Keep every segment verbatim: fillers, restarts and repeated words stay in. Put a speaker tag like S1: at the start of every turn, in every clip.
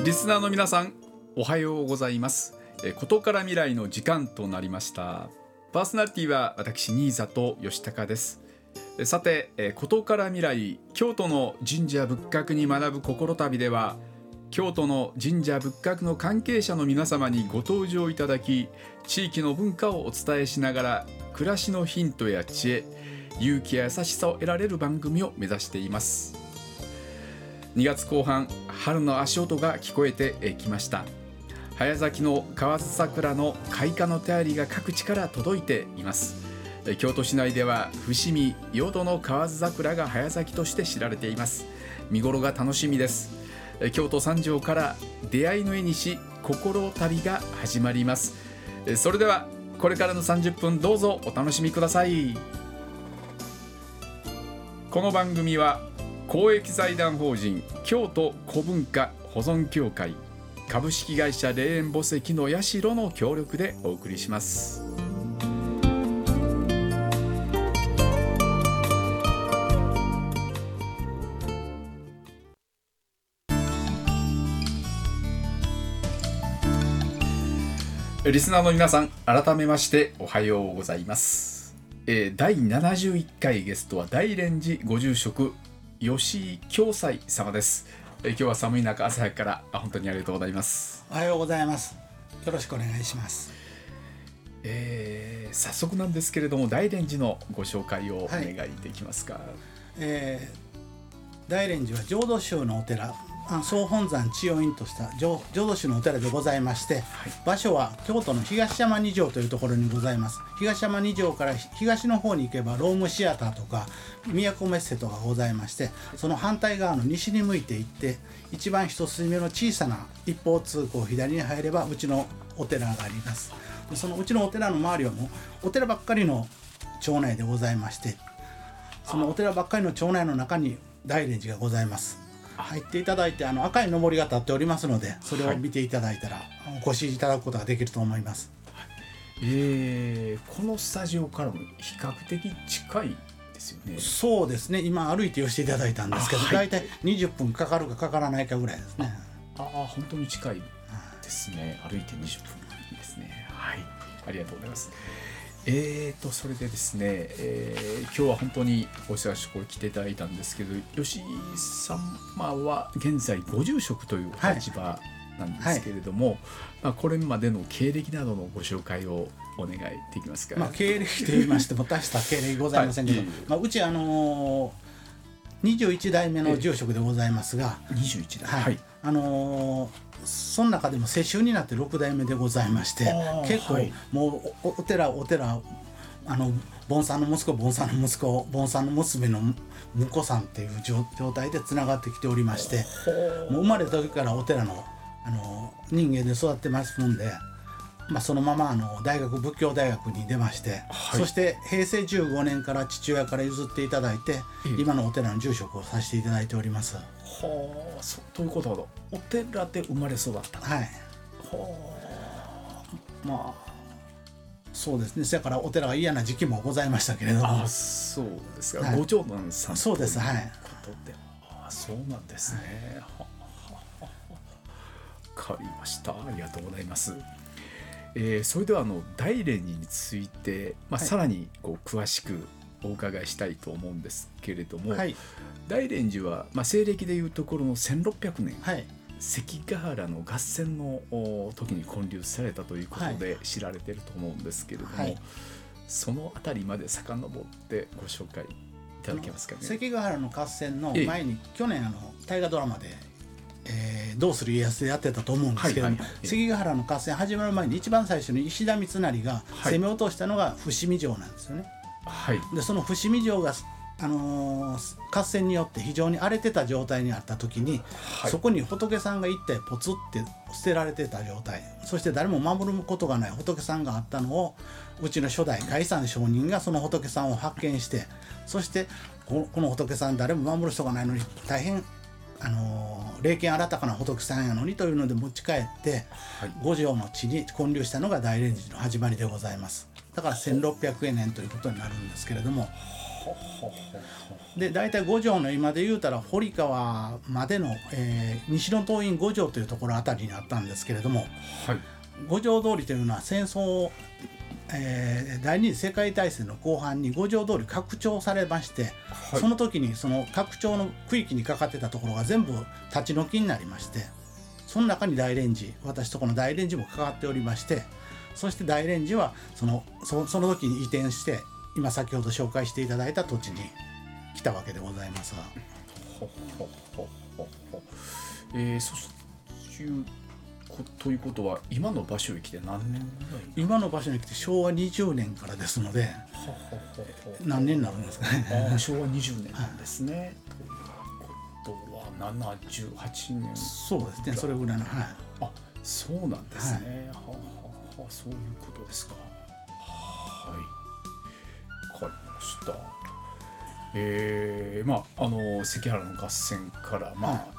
S1: リスナーの皆さん、おはようございます。ことから未来の時間となりました。パーソナリティは私新里義孝です。さて、ことから未来、京都の神社仏閣に学ぶ心旅では、京都の神社仏閣の関係者の皆様にご登場いただき、地域の文化をお伝えしながら暮らしのヒントや知恵、勇気や優しさを得られる番組を目指しています。にがつこう半、春の足音が聞こえてきました。早咲きの河津桜の開花の便りが各地から届いています。京都市内では伏見淀の河津桜が早咲きとして知られています。見頃が楽しみです。京都三条から出会いの絵にし心旅が始まります。それではこれからのさんじゅっぷん、どうぞお楽しみください。この番組は公益財団法人京都古文化保存協会株式会社霊園墓石の社の協力でお送りします。リスナーの皆さん、改めましておはようございます。えー、だいななじゅういっかいゲストは大蓮寺ご住職吉井京斎様です。えー、今日は寒い中朝早くから本当にありがとうございます。
S2: おはようございます。よろしくお願いします。
S1: えー、早速なんですけれども、大蓮寺のご紹介をお願いできますか。はい、
S2: えー、大蓮寺は浄土宗のお寺、総本山千代院とした浄土宗のお寺でございまして、はい、場所は京都の東山二条というところにございます。東山二条から東の方に行けばロームシアターとか都メッセとかございまして、その反対側の西に向いていって一番一筋目の小さな一方通行左に入ればうちのお寺があります。そのうちのお寺の周りはもうお寺ばっかりの町内でございまして、そのお寺ばっかりの町内の中に大蓮寺がございます。入っていただいて、あの赤い上りが立っておりますので、それを見ていただいたらお越しいただくことができると思います。
S1: はい、えー、このスタジオからも比較的近いですよね。
S2: そうですね、今歩いて寄せていただいたんですけど、だいたいにじゅっぷんかかるかかからないかぐらいですね。
S1: ああ、本当に近いですね。歩いてにじゅっぷんですね。はい、ありがとうございます。えーとそれでですね、えー、今日は本当にお忙しく来ていただいたんですけど、吉井様は現在ご住職という立場なんですけれども、はいはい、まあ、これまでの経歴などのご紹介をお願いできますか。
S2: まあ、経歴と言いましても大した経歴ございませんけど、はい、まあ、うちあのー、にじゅういちだいめの住職でございますが、
S1: にじゅういちだい、
S2: はいはい、あのーその中でも世襲になってろくだいめでございまして、結構、はい、もう お, お寺お寺あの盆さんの息子盆さんの息子盆さんの娘の婿さんっていう状態でつながってきておりまして、もう生まれた時からお寺の、あの人間で育ってますもんで、まあ、そのままあの大学仏教大学に出まして、はい、そしてへいせいじゅうごねんから父親から譲っていただいて、うん、今のお寺の住職をさせていただいております。
S1: はあ、そうということはお寺で生まれ育った。
S2: はい。
S1: は
S2: あ、まあそうですね。だからお寺は嫌な時期もございましたけれども。
S1: あ、そうですか。はい、ご長男さん。
S2: そうです。はい。
S1: ことで、あ、そうなんですね。はい、はわかりました。ありがとうございます。えー、それではあの大蓮寺について、まあ、さらにこう詳しくお伺いしたいと思うんですけれども、はい、大蓮寺は、まあ、西暦でいうところのせんろっぴゃくねん、はい、関ヶ原の合戦の時に建立されたということで知られていると思うんですけれども、はい、そのあたりまで遡ってご紹介いただけますかね。
S2: 関ヶ原の合戦の前に、え去年あの大河ドラマでえー、どうする家康でやってたと思うんですけども、はいはいはい、関ヶ原の合戦始まる前に一番最初に石田三成が攻め落としたのが伏見城なんですよね。はい、でその伏見城が、あのー、合戦によって非常に荒れてた状態にあった時に、はい、そこに仏さんが一体ポツって捨てられてた状態、そして誰も守ることがない仏さんがあったのをうちの初代海山上人がその仏さんを発見して、そしてこの仏さん誰も守る人がないのに大変あの霊験新たかな仏さんやのにというので持ち帰って、はい、五条の地に建立したのが大蓮寺の始まりでございます。だからせんろっぴゃくねんということになるんですけれども、 で大体五条の今で言うたら堀川までの、えー、西の東院五条というところあたりにあったんですけれども、
S1: はい、
S2: 五条通りというのは戦争、えー、第二次世界大戦の後半に五条通り拡張されまして、はい、その時にその拡張の区域にかかってたところが全部立ち退きになりまして、その中に大連寺、私とこの大連寺も関わっておりまして、そして大連寺はその そ, その時に移転して今先ほど紹介していただいた土地に来たわけでございます。
S1: ほほほほほえー、そういうということは今の場所に来て何年ぐらい？
S2: 今の場所に来てしょうわにじゅうねんからですので、ははは何年になるんですかね。
S1: あ、しょうわにじゅうねんなんですね。はい、ということはななじゅうはちねん。
S2: そうですね、それぐらいの、はい、
S1: あ、そうなんですね。はい、はははそういうことですか。はい、わかりました。えー、まああの関原の合戦からまあ、はい、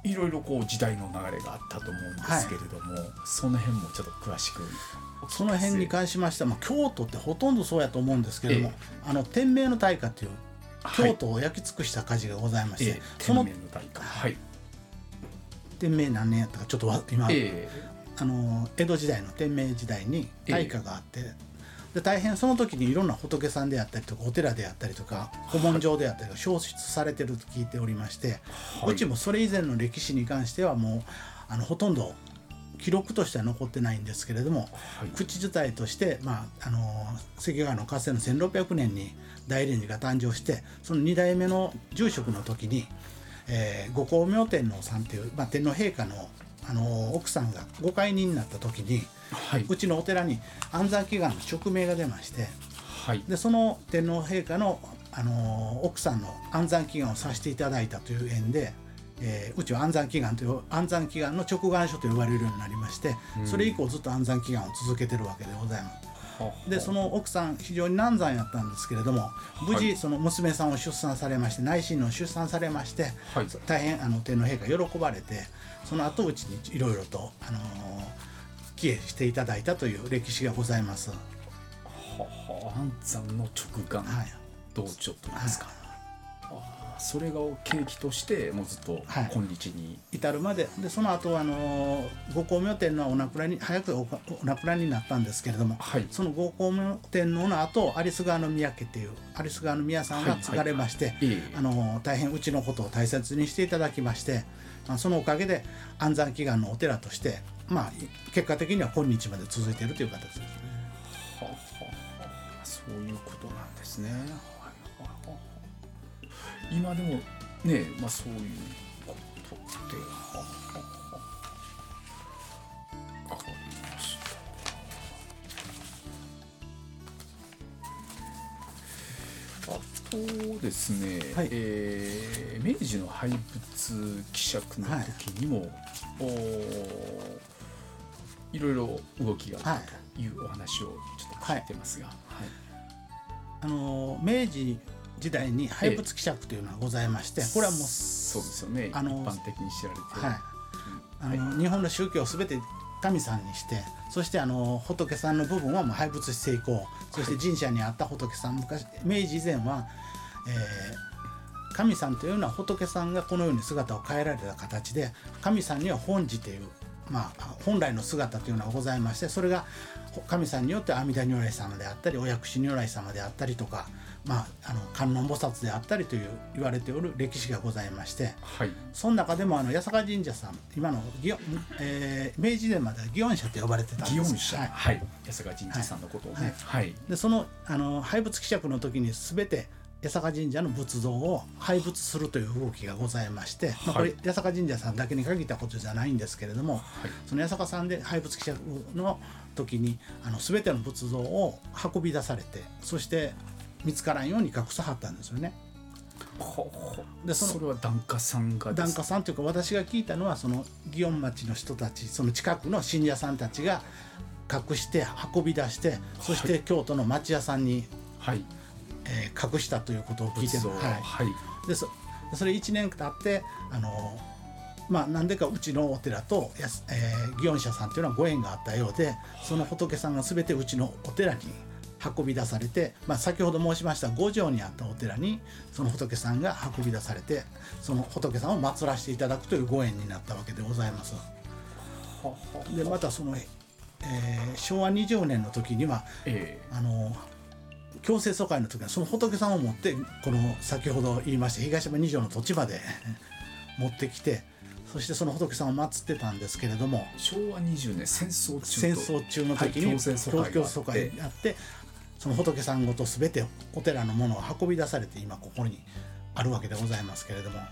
S1: いろいろこう時代の流れがあったと思うんですけれども、はい、その辺もちょっと詳しく。
S2: その辺に関しましては、まあ、京都ってほとんどそうやと思うんですけれども、えー、あの天明の大火という京都を焼き尽くした火事がございまして、はい、えー、その
S1: 天明の大火、はい、
S2: 天明何年やったかちょっと今、えー、あの江戸時代の天明時代に大火があって、えーで大変その時にいろんな仏さんであったりとかお寺であったりとか古文書であったりとか消失されてると聞いておりまして、はい、うちもそれ以前の歴史に関してはもうあのほとんど記録としては残ってないんですけれども、はい、口伝えとして、まあ、あの関川の合戦のせんろっぴゃくねんに大連寺が誕生して、そのに代目の住職の時に、えー、五光明天皇さんという、まあ、天皇陛下のあの奥さんがご解任になった時に、はい、うちのお寺に安産祈願の勅命が出まして、はい、でその天皇陛下の、あの奥さんの安産祈願をさせていただいたという縁で、えー、うちは安産祈願という安産祈願の直願書と呼ばれるようになりまして、うん、それ以降ずっと安産祈願を続けてるわけでございます。でその奥さん非常に難産やったんですけれども、無事その娘さんを出産されまして、内親王を出産されまして、はい、大変あの天皇陛下喜ばれて、その後うちにいろいろと、あのー、帰依していただいたという歴史がございます。は
S1: は、安産の直願、はい、道場といいますか、はい、それが契機としてもうずっと今日に、はい、
S2: 至るまで。でその後あの五光明天皇はお亡くなりに早くお亡くなりになったんですけれども、はい、その五光明天皇の後有栖川宮家っていう有栖川宮さんが継がれまして、はいはいはい、あの大変うちのことを大切にしていただきまして、まあ、そのおかげで安産祈願のお寺として、まあ、結果的には今日まで続いているという形ですね。
S1: ははは、そういうことなんですね。今でもね、まあ、そういうことってはははわかりました。あとですね、はい、えー、明治の廃仏希釈の時にも、はい、おいろいろ動きがあったというお話をちょっと聞いてますが、はいはい、
S2: あの明治時代に廃仏希釈というのがございまして、これはもう
S1: そうですよね、あの一般的に知られて、
S2: はい、あの、はい、日本の宗教をすべて神さんにして、そしてあの仏さんの部分はもう廃仏していこう、そして神社にあった仏さん、昔明治以前は、えー、神さんというのは仏さんがこのように姿を変えられた形で、神さんには本寺という、まあ、本来の姿というのがございまして、それが神さんによって阿弥陀如来様であったりお薬師如来様であったりとか、まあ、あの観音菩薩であったりという言われておる歴史がございまして、はい、その中でもあの八坂神社さん、今の、えー、明治年までは祇園社と呼ばれてたんです。
S1: 祇園社、はいはい、八坂神社さんのことをね、はいはい、
S2: でその、あの廃仏希釈の時に全て八坂神社の仏像を廃仏するという動きがございまして、はい、まあ、これ八坂神社さんだけに限ったことじゃないんですけれども、はい、その八坂さんで廃仏希釈の時にあの全ての仏像を運び出されて、そして見つからんように隠さはったんですよね。
S1: で そ, のそれは檀家さんがですか？
S2: 檀家さんというか、私が聞いたのはその祇園町の人たち、その近くの信者さんたちが隠して運び出して、そして京都の町屋さんに、はい、えー、隠したということを聞いてる、はいはい、で そ, それいちねん経ってあのまあなんでかうちのお寺と、えー、祇園社さんというのはご縁があったようで、その仏さんが全てうちのお寺に運び出されて、まあ、先ほど申しました五条にあったお寺にその仏さんが運び出されて、その仏さんを祀らせていただくというご縁になったわけでございます。でまたその、えー、しょうわにじゅうねんの時には、えー、あの強制疎開の時にはその仏さんを持ってこの先ほど言いました東山二条の土地まで持ってきて、そしてその仏さんを祀ってたんですけれども、
S1: しょうわにじゅうねん戦争中
S2: 戦争中の時に、はい、強制疎開があって、その仏さんごと全てお寺のものを運び出されて今ここにあるわけでございますけれども、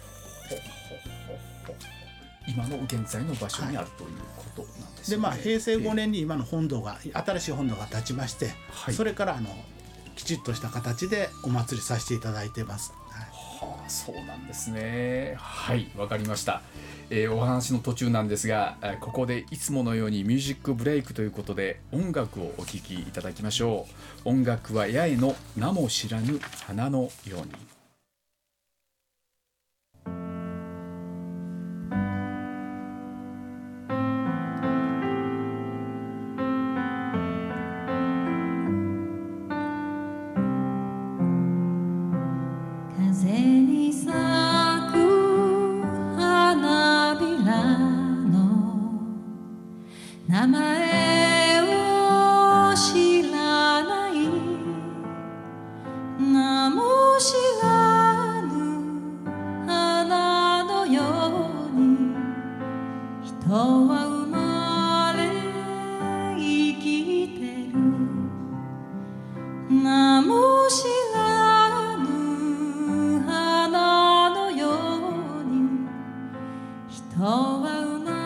S1: 今の現在の場所にあるということなんですね。
S2: でまあ平成ごねんに今の本堂が、えー、新しい本堂が建ちまして、はい、それからあのきちっとした形でお祭りさせていただいています。
S1: はい、はあ、そうなんですね。はい、わかりました。えー、お話の途中なんですが、ここでいつものようにミュージックブレイクということで音楽をお聴きいただきましょう。音楽は八重の名も知らぬ花のように。
S3: 名前を知らない名も知らぬ花のように人は生まれ生きてる名も知らぬ花のように人は生まれ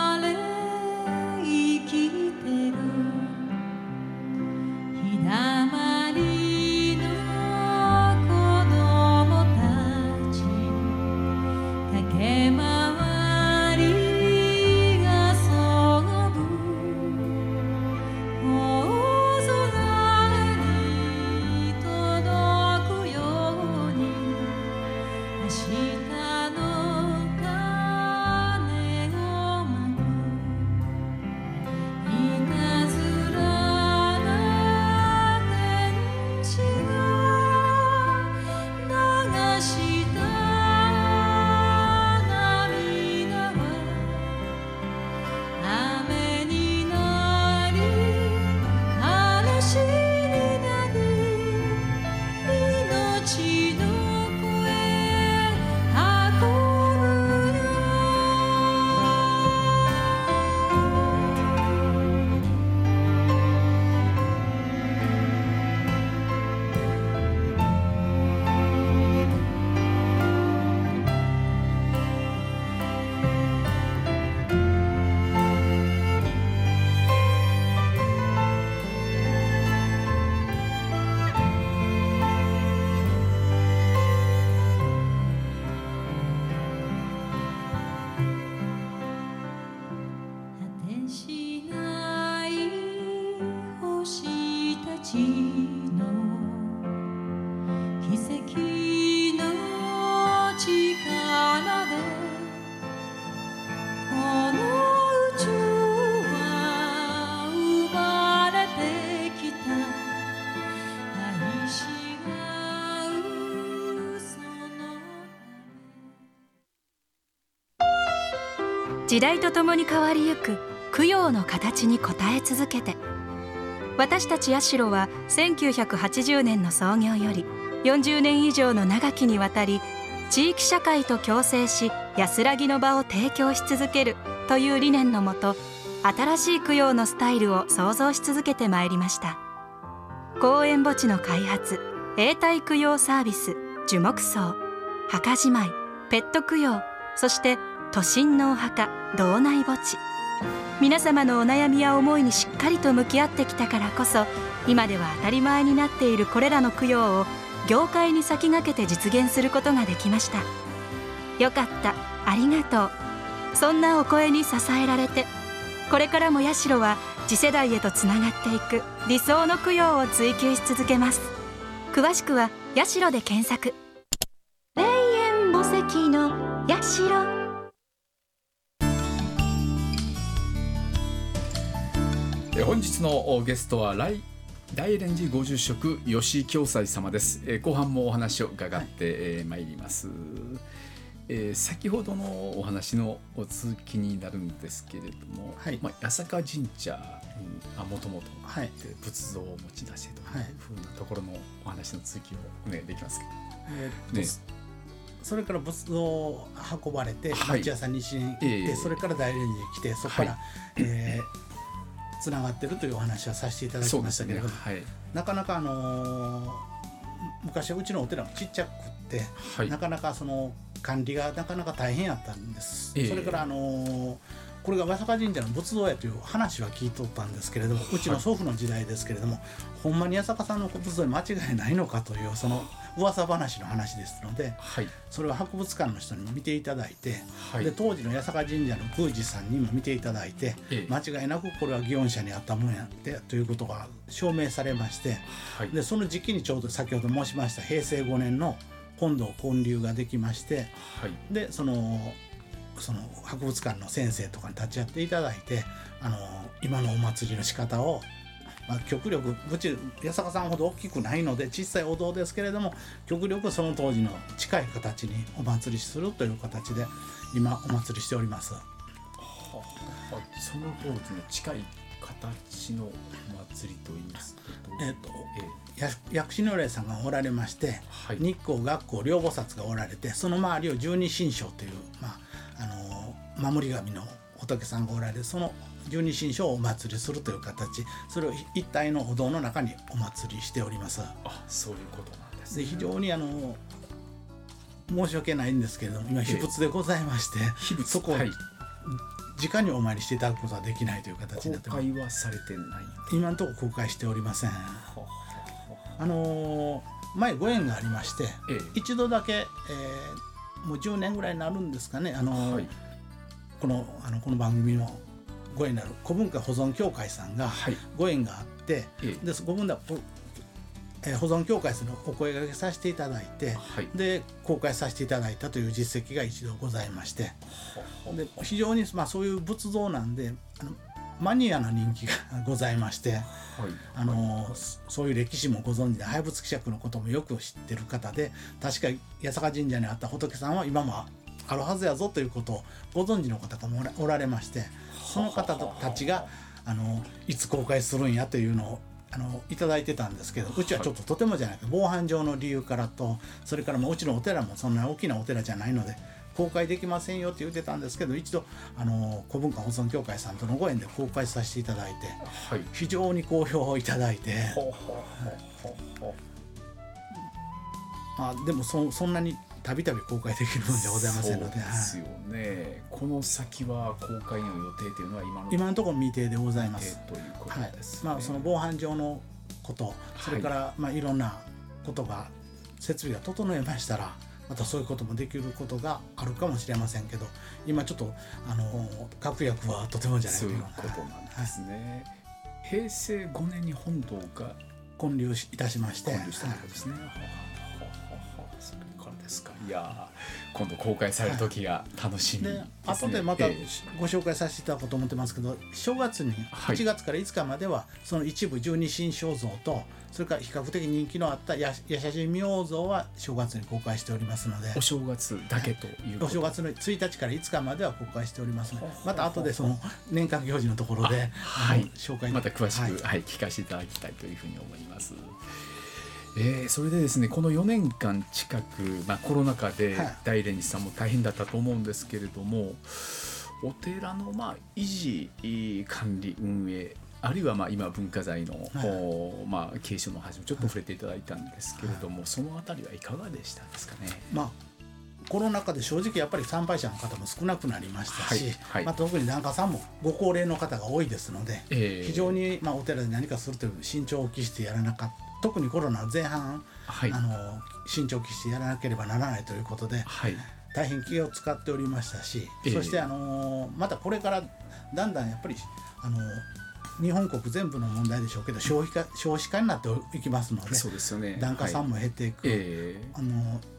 S4: 時代とともに変わりゆく供養の形に応え続けて、私たち社はせんきゅうひゃくはちじゅうねんの創業よりよんじゅうねん以上の長きにわたり、地域社会と共生し安らぎの場を提供し続けるという理念のもと、新しい供養のスタイルを創造し続けてまいりました。公園墓地の開発、永代供養サービス、樹木葬、墓じまい、ペット供養、そして都心のお墓、道内墓地、皆様のお悩みや思いにしっかりと向き合ってきたからこそ、今では当たり前になっているこれらの供養を業界に先駆けて実現することができました。よかった、ありがとう、そんなお声に支えられて、これからも社は次世代へとつながっていく理想の供養を追求し続けます。詳しくは社で検索。霊園墓石の社。
S1: 本日のゲストは来大連寺ご住職吉井京斎様です、えー、後半もお話を伺って、はいえー、参ります、えー、先ほどのお話のお続きになるんですけれども、はいまあ、八坂神社にもともと仏像を持ち出してというふうなところのお話の続きをお願いできますか、
S2: えーね、それから仏像を運ばれて町屋さんに西に行って、はいえー、それから大連寺に来てそこから、はいえーつながってるというお話はさせていただきましたけれども、ねはい、なかなか、あのー、昔はうちのお寺もちっちゃくって、はい、なかなかその管理がなかなか大変やったんです、えー、それから、あのー、これが八坂神社の仏像やという話は聞いとったんですけれども、うちの祖父の時代ですけれども、はい、ほんまに八坂さんの仏像に間違いないのかというその噂話の話ですので、はい、それを博物館の人にも見ていただいて、はい、で当時の八坂神社の宮司さんにも見ていただいて、ええ、間違いなくこれは祇園社にあったものやってということが証明されまして、はい、でその時期にちょうど先ほど申しましたへいせいごねんの本堂建立ができまして、はい、でそのその博物館の先生とかに立ち会っていただいて、あの今のお祭りの仕方をまあ、極力うち八坂さんほど大きくないので小さいお堂ですけれども極力その当時の近い形にお祭りするという形で今お祭りしております。は
S1: あ、その当時の近い形のお祭りといいますと、
S2: えーとえー、薬師如来さんがおられまして、はい、日光月光両菩薩がおられてその周りを十二神将という、まああのー、守り神の仏さんがおられるその十二神将をお祭りするという形、それを一体のお堂の中にお祭りしております。
S1: あ、そういうことなんですね。
S2: で非常にあの申し訳ないんですけれども今秘仏でございまして、秘仏そこを、はい、直にお参りしていただくことはできないという形になってます。
S1: 公開はされてない？
S2: 今のところ公開しておりません。あの前ご縁がありまして、ええ、一度だけ、えー、もうじゅうねんぐらいになるんですかね、あの、はい、このあのこの番組のご縁になる古文化保存協会さんがご縁があって、はい、で古文化保存協会さんのお声掛けさせていただいて、はい、で公開させていただいたという実績が一度ございまして、で非常に、まあ、そういう仏像なんであのマニアな人気がございまして、はい、あのそういう歴史もご存知で廃仏希釈のこともよく知ってる方で、確か八坂神社にあった仏さんは今もあるはずやぞということをご存知の方がおられまして、その方たちがあのいつ公開するんやというのをあのいただいてたんですけど、うちはちょっととてもじゃないか防犯上の理由からと、それからもううちのお寺もそんな大きなお寺じゃないので公開できませんよって言ってたんですけど、一度あの古文化保存協会さんとのご縁で公開させていただいて、はい、非常に好評をいただいて、まあ、でも そ, そんなにたびたび公開できるもんじゃございませんので、
S1: そうですよね、はい、この先は公開の予定というのは今の
S2: 今のところ未定でございます。
S1: ということですね。
S2: はい、まあ、その防犯上のこと、それから、はい、まあ、いろんなことが設備が整えましたらまたそういうこともできることがあるかもしれませんけど、今ちょっとあの確約はとてもじゃないか
S1: ということなんですね。はい、へいせいごねんに本堂が
S2: 建立いたしまして、
S1: 建立したということですね。はい、それからですか。いや今度公開される時が楽しみですね。はい、
S2: で後でまたご紹介させていただこうと思ってますけど、正月にいちがつからいつかまではその一部十二神将像と、それから比較的人気のあった八社神明像は正月に公開しておりますので、
S1: お正月だけということ、
S2: お正月のついたちからいつかまでは公開しておりますので、また後でその年間行事のところで、
S1: はい、
S2: 紹介
S1: また詳しく、はいはい、聞かせていただきたいというふうに思います。えー、それでですね、このよねんかん近く、まあ、コロナ禍で大連寺さんも大変だったと思うんですけれども、はい、お寺のまあ維持管理運営、あるいはまあ今文化財の、はい、まあ、継承の話もちょっと触れていただいたんですけれども、はい、そのあたりはいかがでしたですかね。
S2: まあコロナ禍で正直やっぱり参拝者の方も少なくなりましたし、はいはい、まあ、特に檀家さんもご高齢の方が多いですので、えー、非常にまあお寺で何かするという慎重を期してやらなかった、特にコロナの前半、はい、あの慎重を期してやらなければならないということで、はい、大変気を使っておりましたし、えー、そしてあのまたこれからだんだんやっぱりあの日本国全部の問題でしょうけど消費化、少子化になっていきますので、
S1: そうですよね、
S2: 檀家さんも減っていく、はい、えー、あの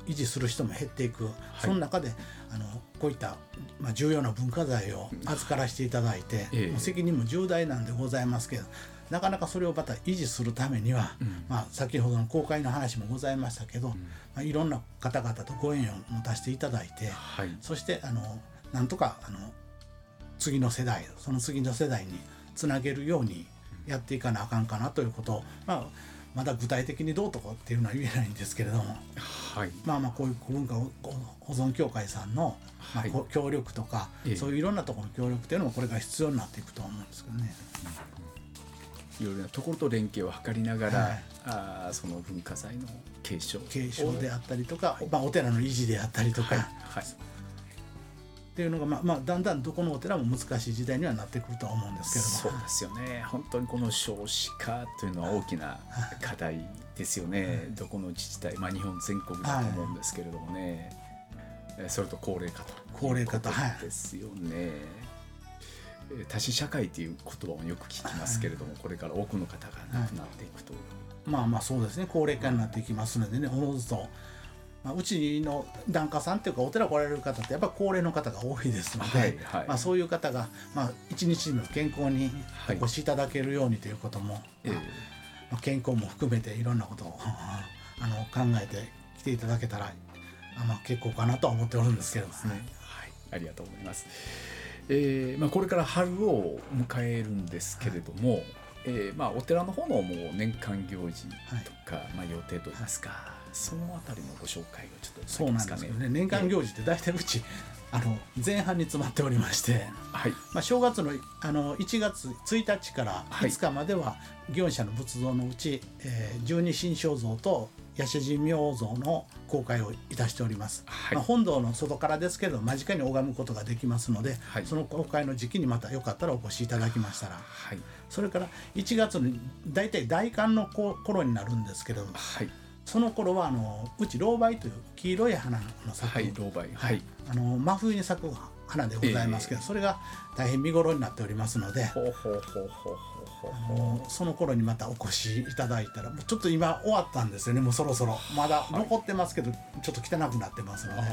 S2: 維持する人も減っていく、
S1: はい、
S2: その中であのこういった、まあ、重要な文化財を預からせていただいて、ええ、責任も重大なんでございますけど、なかなかそれをまた維持するためには、うん、まあ、先ほどの公開の話もございましたけど、うん、まあ、いろんな方々とご縁を持たせていただいて、はい、そしてあのなんとかあの次の世代その次の世代につなげるようにやっていかなあかんかなということを、まあ、まだ具体的にどうとかっていうのは言えないんですけれども、はい、まあまあこういう古文化保存協会さんの、まあ、協力とか、はい、そういういろんなところの協力というのもこれから必要になっていくと思うんですけどね。
S1: いろいろなところと連携を図りながら、はい、あその文化財の継承
S2: 継承であったりとか、まあ、お寺の維持であったりとか、はいはい、っていうのが、まあまあ、だんだんどこのお寺も難しい時代にはなってくるとは思うんですけども。
S1: そうですよね。本当にこの少子化というのは大きな課題ですよね、はい、どこの自治体、まあ、日本全国だと思うんですけれどもね、はい、それと高齢化と
S2: 高齢化と
S1: ですよね、はい、多子社会という言葉もよく聞きますけれども、はい、これから多くの方が亡くなっていくと、はい、
S2: まあまあそうですね、高齢化になっていきますのでね、おのずと、まあ、うちの檀家さんというかお寺来られる方ってやっぱり高齢の方が多いですので、はいはい、まあ、そういう方が、まあ、一日でも健康にお越しいただけるようにということも、はい、まあ、健康も含めていろんなことをあの考えて来ていただけたら、まあ、結構かなとは思っておるんですけどね。
S1: はい、ありがとうございます。えーまあ、これから春を迎えるんですけれども、はい、えーまあ、お寺の方のもう年間行事とか、はい、まあ、予定といいますか、はい、そのあたりのご紹介をちょっといただけますかね。
S2: そうなんですけどね、年間行事って大体うちあの前半に詰まっておりまして、はい、まあ、正月 の, あのいちがつついたちからいつかまでは祇園社の仏像のうち、えー、十二神将像と八社神明像の公開をいたしております、はい、まあ、本堂の外からですけど間近に拝むことができますので、はい、その公開の時期にまたよかったらお越しいただきましたら、はい、それからいちがつにだいたい大寒の頃になるんですけども、はい、その頃はあのうちロウバイという黄色い花の咲く、はい、ロウバイ、はい、あの真冬に咲く花でございますけど、えー、それが大変見頃になっておりますので、ほうほうほうほうほうほう、その頃にまたお越しいただいたら、もうちょっと今終わったんですよね、もうそろそろまだ残ってますけど、はい、ちょっと汚くなってますので、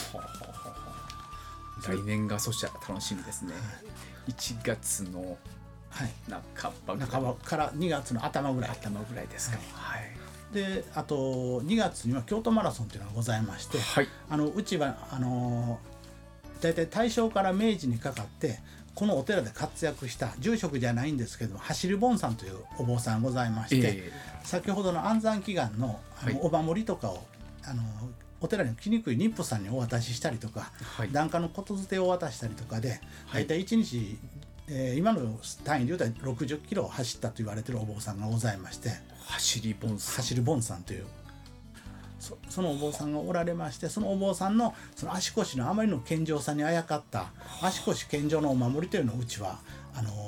S1: 来年がそしたら楽しみですね、はい、いちがつの半ばぐらい、
S2: 半ばからにがつの頭ぐらい
S1: 頭ぐらいですか、はい、はい、
S2: であとにがつには京都マラソンというのがございまして、はい、あのうちはあのだいたい大正から明治にかかってこのお寺で活躍した住職じゃないんですけども、走り盆さんというお坊さんがございまして、えー、先ほどの安産祈願 の, あの、はい、お守りとかをあのお寺に来にくい妊婦さんにお渡ししたりとか、はい、檀家のことづてを渡したりとかで、だいたいいちにち、えー、今の単位で言うとろくじゅっキロ走ったと言われているお坊さんがございまして、
S1: 走り盆さん
S2: 走り盆さんという そ, そのお坊さんがおられまして、そのお坊さん の, その足腰のあまりの健常さにあやかった足腰健常のお守りというのをうちはあの、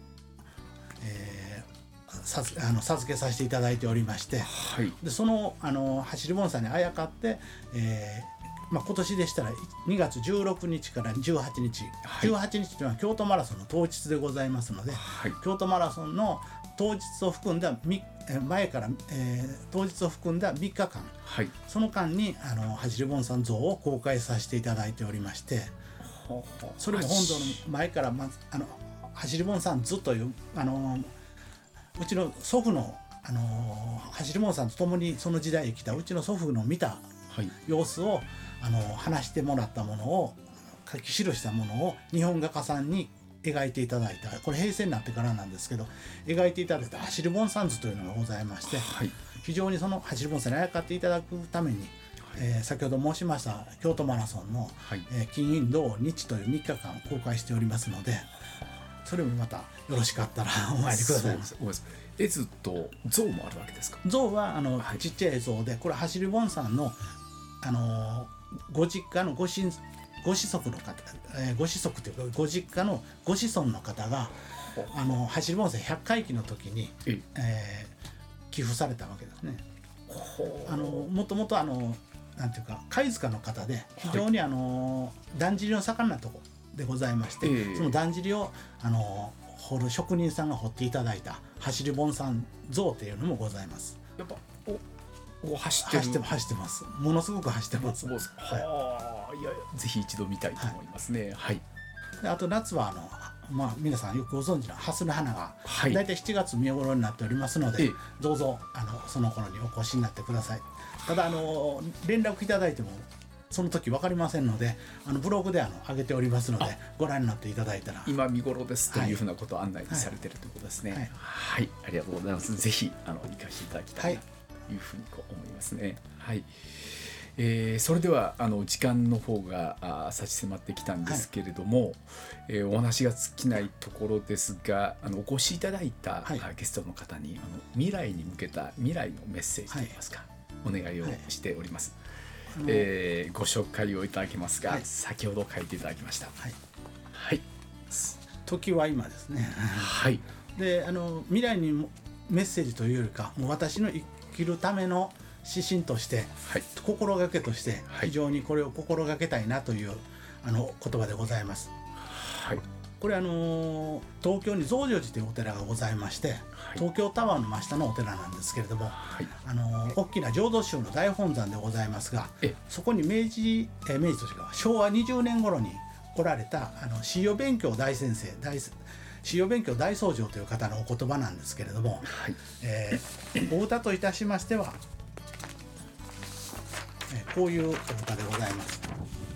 S2: えー、さあの授けさせていただいておりまして、はい、でその、あの走り盆さんにあやかって、えーまあ、今年でしたらにがつじゅうろくにちからじゅうはちにち、はい、じゅうはちにちというのは京都マラソンの当日でございますので、はい、京都マラソンの当日を含んだ前から、えー、当日を含んだみっかかん、はい、その間にあの走り盆さん像を公開させていただいておりまして、それも本堂の前から、ま、あの走り盆さん図というあのうちの祖父の、あの走り盆さんと共にその時代に来たうちの祖父の見た様子を、はい、あの話してもらったものを書き記したものを日本画家さんに描いていただいた、これ平成になってからなんですけど描いていただいた走り盆さん図というのがございまして、はい、非常にその走り盆さんにあやかっていただくために、はい、えー、先ほど申しました京都マラソンの、はい、えー、金銀土日というみっかかん公開しておりますので、それもまたよろしかったらお参りください。
S1: 絵図と像もあるわけですか。
S2: 像はあの、はい、ちっちゃい像で、これ走り盆さんの、あのー、ご実家のご親ご子息の方、えー、ご子息というかご実家のご子孫の方があの走り盆さんひゃっかいきの時に、えー、寄付されたわけですね。あのもともとあのなんていうか貝塚の方で非常にあの、はい、だんじりの盛んなとこでございまして、えー、そのだんじりをあの彫る職人さんが彫っていただいた走り盆さん像というのもございます。
S1: やっぱおお走ってる
S2: 走って走ってます。ものすごく走ってます。
S1: はあ、いやぜひ一度見たいと思いますね。はい。
S2: であと夏はあの、まあ、皆さんよくご存知のハスの花が、
S1: はい、
S2: だいたいしちがつ見頃になっておりますので、
S1: ええ、
S2: どうぞあのその頃にお越しになってください。ただあの連絡いただいてもその時分かりませんので、あのブログであの上げておりますのでご覧になっていただいたら、
S1: 今見頃ですというふうなことを案内されているということですね。はい、はいはい、ありがとうございます。ぜひあの行かせていただきたいなというふうにこう思いますね。はい、えー、それではあの時間の方があ差し迫ってきたんですけれども、はい、えー、お話が尽きないところですが、あのお越しいただいた、はい、ゲストの方にあの未来に向けた未来のメッセージといいますか、はい、お願いをしております。はい、えー、ご紹介をいただけますが、はい、先ほど書いていただきました。はい、はい、
S2: 時は今ですね。
S1: はい。
S2: であの未来にメッセージというよりか、もう私の生きるための指針として、はい、心がけとして非常にこれを心がけたいなというあの言葉でございます。はい、これあの東京に増上寺というお寺がございまして、はい、東京タワーの真下のお寺なんですけれども、はい、あの大きな浄土宗の大本山でございますが、そこに明治え明治というかしょうわにじゅうねん頃に来られたあの四葉勉強大先生大四葉勉強大僧正という方のお言葉なんですけれども、はい、えー、お歌といたしましてはこういうお歌でございます。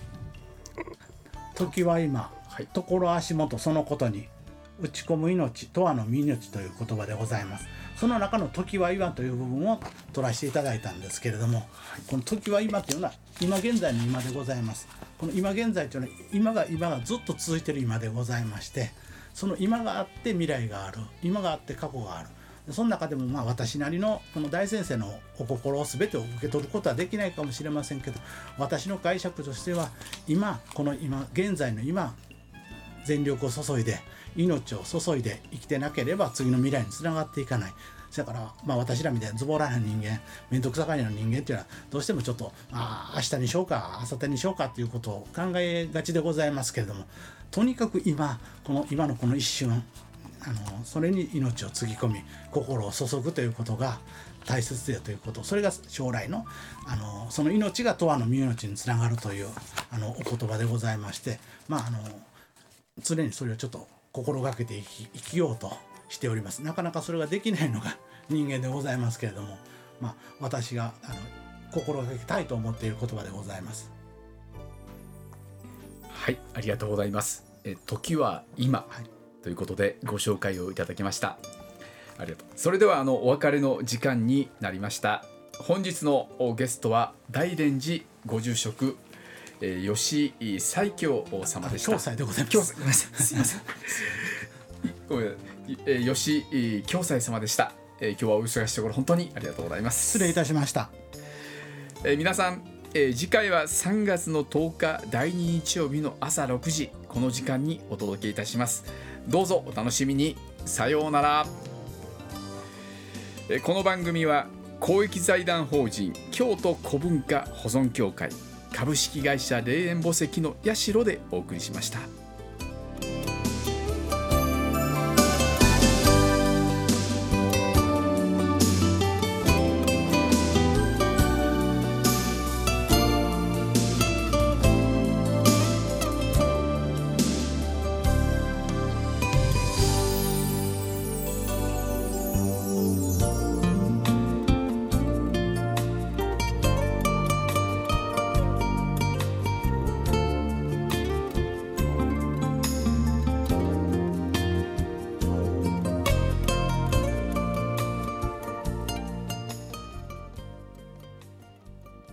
S2: 時は今、はい、ところ足元そのことに打ち込む命とはの身命という言葉でございます。その中の時は今という部分を取らせていただいたんですけれども、はい、この時は今というのは今現在の今でございます。この今現在というのは今が今がずっと続いている今でございまして、その今があって未来がある、今があって過去がある。その中でもまあ私なりのこの大先生のお心を全てを受け取ることはできないかもしれませんけど、私の解釈としては今この今現在の今全力を注いで命を注いで生きてなければ次の未来につながっていかない。だからまあ私らみたいなズボラな人間、面倒くさがりな人間っていうのはどうしてもちょっとあ明日にしようか明後日にしようかっていうことを考えがちでございますけれども、とにかく今この今のこの一瞬、あのそれに命をつぎ込み心を注ぐということが大切だということ、それが将来の、あのその命が永遠の身命につながるというあのお言葉でございまして、まああの常にそれをちょっと心がけて生き、生きようとしております。なかなかそれができないのが人間でございますけれども、まあ、私があの心がけたいと思っている言葉でございます。
S1: はい、ありがとうございます。え時は今、はい、ということでご紹介をいただきました。ありがとう。それではあのお別れの時間になりました。本日のゲストは大蓮寺ご住職、えー、吉西京様でした。
S2: 京西でございます。
S1: ごめんなさい。すいません。えー、吉京西様でした。えー、今日はお忙しいところ本当にありがとうございます。
S2: 失礼いたしました。
S1: えー、皆さん、えー、次回はさんがつのとおかだいに日曜日の朝ろくじ、この時間にお届けいたします。どうぞお楽しみに。さようなら。えー、この番組は公益財団法人京都古文化保存協会株式会社霊園墓石の社でお送りしました。